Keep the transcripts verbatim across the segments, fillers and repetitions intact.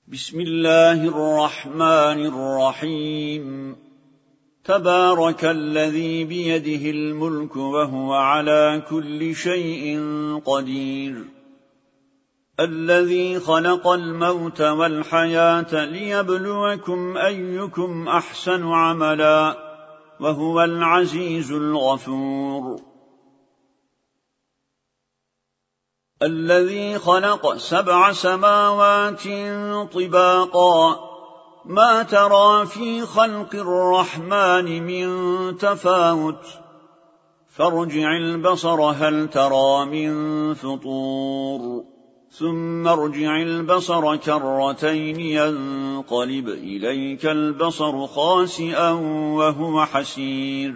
بسم الله الرحمن الرحيم تبارك الذي بيده الملك وهو على كل شيء قدير الذي خلق الموت والحياة ليبلوكم أيكم أحسن عملا وهو العزيز الغفور الذي خلق سبع سماوات طباقا ما ترى في خلق الرحمن من تفاوت فارجع البصر هل ترى من فطور ثم ارجع البصر كرتين ينقلب إليك البصر خاسئا وهو حسير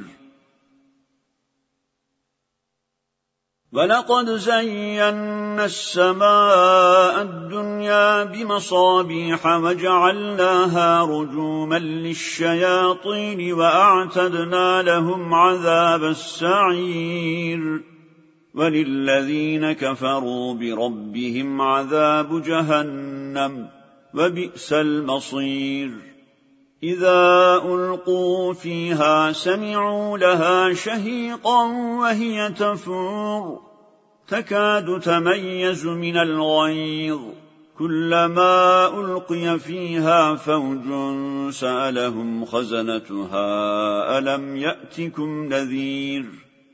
ولقد زينا السماء الدنيا بمصابيح وجعلناها رجوما للشياطين وأعتدنا لهم عذاب السعير وللذين كفروا بربهم عذاب جهنم وبئس المصير إذا ألقوا فيها سمعوا لها شهيقا وهي تفور تكاد تميز من الغيظ كلما ألقي فيها فوج سألهم خزنتها ألم يأتكم نذير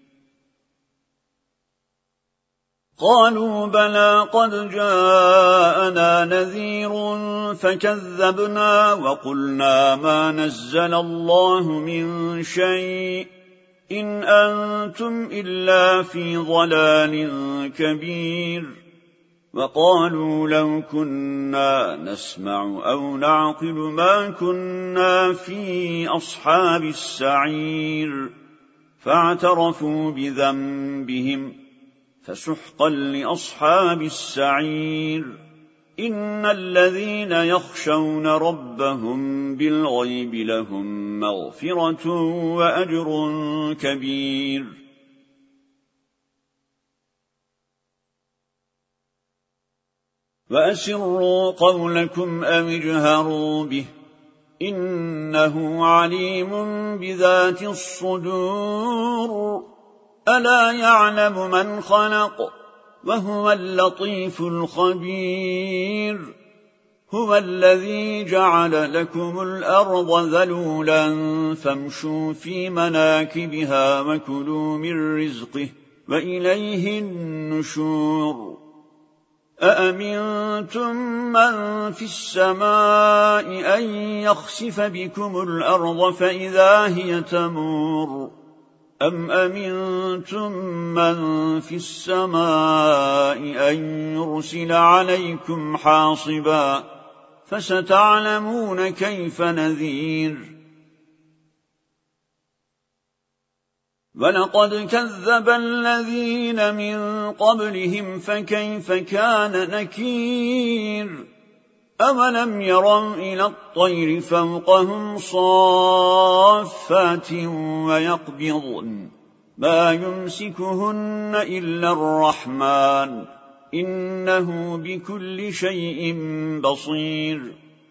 قالوا بلى قد جاءنا نذير فكذبنا وقلنا ما نزل الله من شيء إن أنتم إلا في ضلال كبير وقالوا لو كنا نسمع أو نعقل ما كنا في أصحاب السعير فاعترفوا بذنبهم فسحقا لأصحاب السعير إن الذين يخشون ربهم بالغيب لهم مغفرة وأجر كبير وأسروا قولكم أو اجهروا به إنه عليم بذات الصدور ألا يعلم من خلق وهو اللطيف الخبير هو الذي جعل لكم الأرض ذلولا فامشوا في مناكبها وكلوا من رزقه وإليه النشور أأمنتم من في السماء أن يخسف بكم الأرض فإذا هي تمور أم أمنتم من في السماء أن يرسل عليكم حاصبا فستعلمون كيف نذير ولقد كذب الذين من قبلهم فكيف كان نكير أولم يروا إلى الطير فوقهم صافات ويقبضن ما يمسكهن إلا الرحمن إنه بكل شيء بصير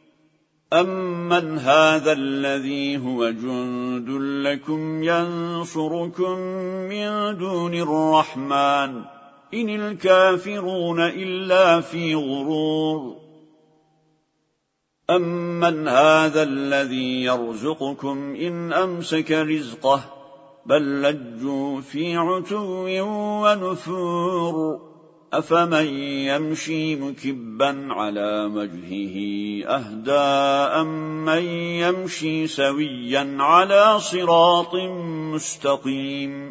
أمن هذا الذي هو جند لكم ينصركم من دون الرحمن إن الكافرون إلا في غرور أمن هذا الذي يرزقكم إن أمسك رزقه بل لجوا في عتو ونفور أفمن يمشي مكبا على وجهه أهدى أمن يمشي سويا على صراط مستقيم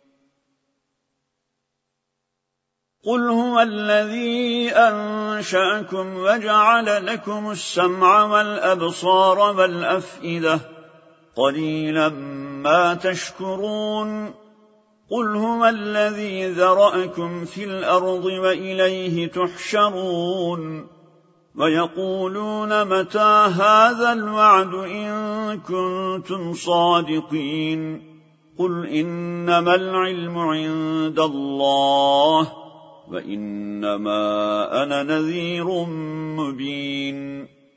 قل هو الذي أنشأكم وجعل لكم السمع والأبصار والأفئدة قليلا ما تشكرون قل هو الذي ذرأكم في الأرض وإليه تحشرون ويقولون متى هذا الوعد إن كنتم صادقين قل إنما العلم عند الله وإنما أنا نذير مبين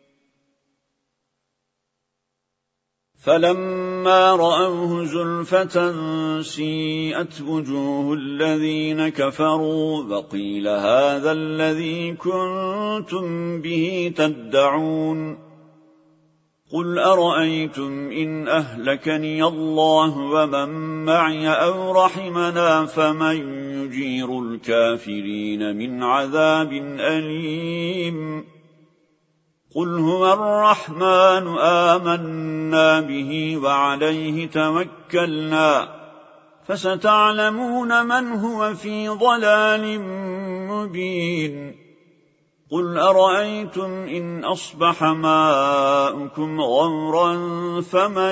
فلما رأوه زلفة سيئت وجوه الذين كفروا وقيل هذا الذي كنتم به تدعون قل أرأيتم إن أهلكني الله ومن معي أو رحمنا فمن يجير الكافرين من عذاب أليم قل هو الرحمن آمنا به وعليه توكلنا فستعلمون من هو في ضلال مبين قل أرأيتم إن أصبح ماؤكم غورا فمن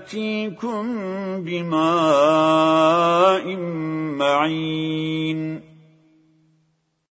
يأتيكم بماء معين